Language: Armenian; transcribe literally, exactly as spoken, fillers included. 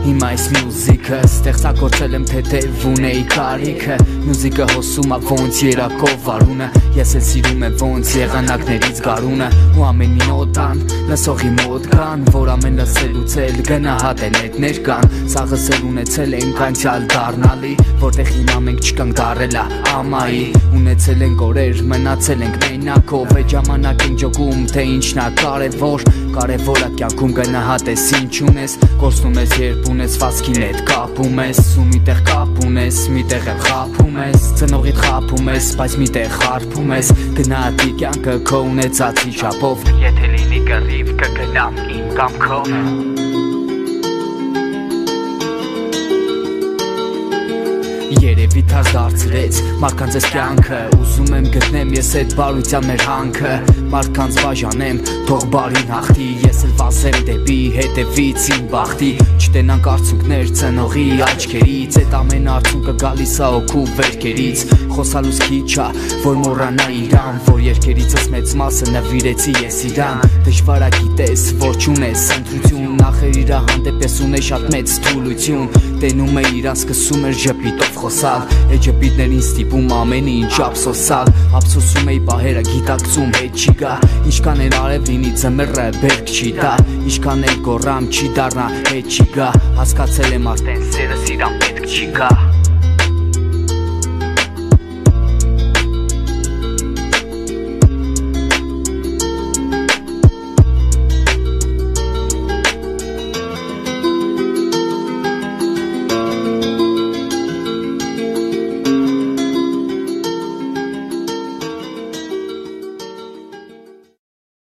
Հիմա այս մյուզիկը ստեղծագործել եմ թեթև ունեի կարիքը Մյուզիկը հոսում ա ոնց երակով վարունը Ես էլ սիրում եմ ոնց եղանակներից գարունը Ու ամեն մի նոտան լսողի մոտ կան Որ ամեն լսելուց էլ գնահատեն հետներ կան Սաղս էլ ունեցել ենք անցյալ դառնալի Որտեղ հիմա մենք չկանք դարելա ամայի Ունեցել ենք օրեր մնացել ենք մենակով Այդ ժամանակ ենք ջոգում թե ինչն ա կարևոր Կարևորը կյանքում գնահատես ինչ ունես Գործնում ես երբ ունեցվածքին հետ կապում ես Ու միտեղ կապ ունես, միտեղ էլ խապում ես Ծնողիդ խապում ես, բայց միտեղ խարփում ես Գնահատի կյանքը քո ունեցածի չափով Եթե լինի կռիվ կգնամ իմ կամքով Երևի թազ դարձրեց մարդկանց ես կյանքը Ուզում եմ գտնեմ ես այդ բարության մեր հանքը Մարդկանց բաժանեմ թող բարին հաղթի Ես էլ վազեմ դեպի հետևից իմ բախտի Չտենանք արցունքներ ծնողի աչքերից Այդ ամեն արցունքը գալիս ա օգու վերքերից Խոսալուց քիչ ա որ մոռանա իրան Որ երկերիցս մեծ մասը նվիրեցի ես իրան Դժվար ա գիտես որ չունես ընտրություն Նախեր իրա հանդեպ ես ունեի շատ մեծ թուլություն Տենում է իրան սկսում էր ժպիտով խոսալ Այդ ժպիտներին ստիպում ամեն ինչ ափսոսալ Ափսոսում էի պահերը գիտակցում հետ չի գա Ինչքան էլ արև լինի ձմեռը բերք չի տա Ինչքան էլ գոռամ չի դառնա հետ չի գա Հասկացել եմ արդեն սերս իրան պետք չի գա